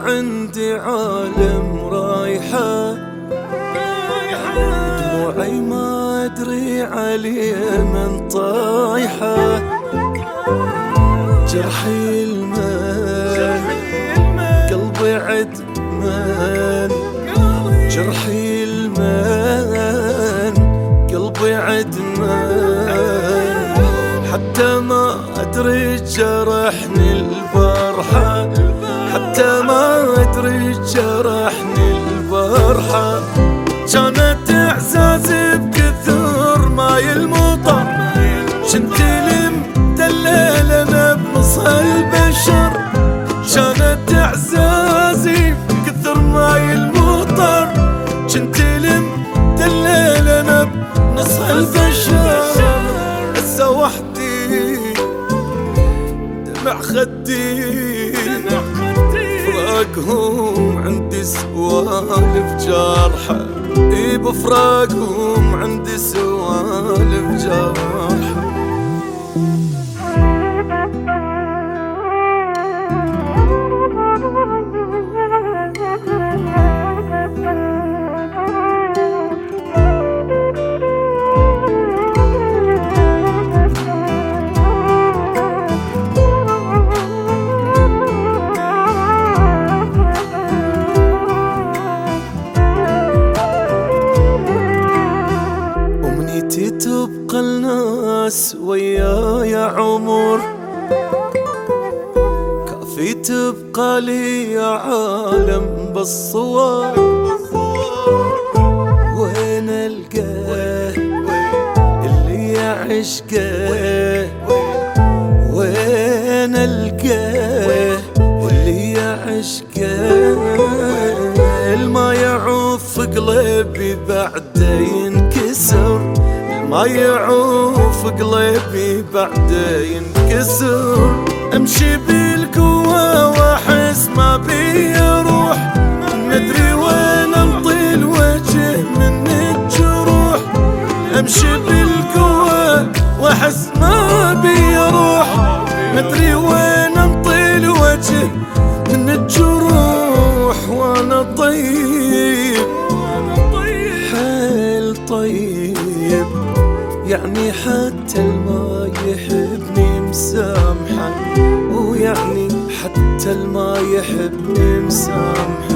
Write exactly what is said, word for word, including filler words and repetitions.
عندي عالم رايحة، دموعي ما أدري عليه من طايحة، جرحي المان قلبي عدمان، جرحي المان قلبي عدمان، حتى ما أدري جرحني البارحة، حتى ما أدري جرحني البارحة، كانت إعزازي بكثر ماي المطر، جنت مدلل أنا بنص هالبشر، كانت إعزازي بكثر ماي المطر، جنت مدلل أنا بنص هالبشر، هسه وحدي دمع خدي فراقهم عندي سوالف جارحة، اي بفراقهم عندي سوالف جارحة. تبقى الناس وياي عمر، كافي تبقى لي عالم بالصور، وين القاه اللي يعشقه، وين القاه اللي يعشقه، الما يعوف قلبي بعده ينكسر، ما يعوف قلبي بعده ينكسر، امشي بالقوة واحس ما بي روح، ندري وين انطي الوجه من الجروح، امشي بالقوة واحس ما بي روح، ندري وين انطي الوجه من الجروح، وانا طيب حيل طيب، يعني حتى الما يحبني مسامحه، ويعني حتى الما يحبني مسامحه.